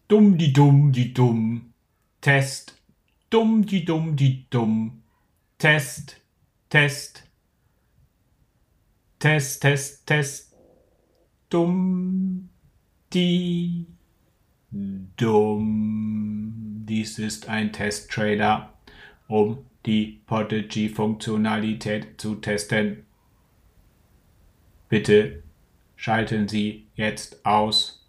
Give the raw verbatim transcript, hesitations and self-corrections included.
Dumm, die dumm, die dumm. Test. Dumm, die dumm, die dumm. Test. Test. Test, Test, Test. Dumm, die dumm. Dies ist ein Testtrailer, um die Podigy-Funktionalität zu testen. Bitte schalten Sie jetzt aus.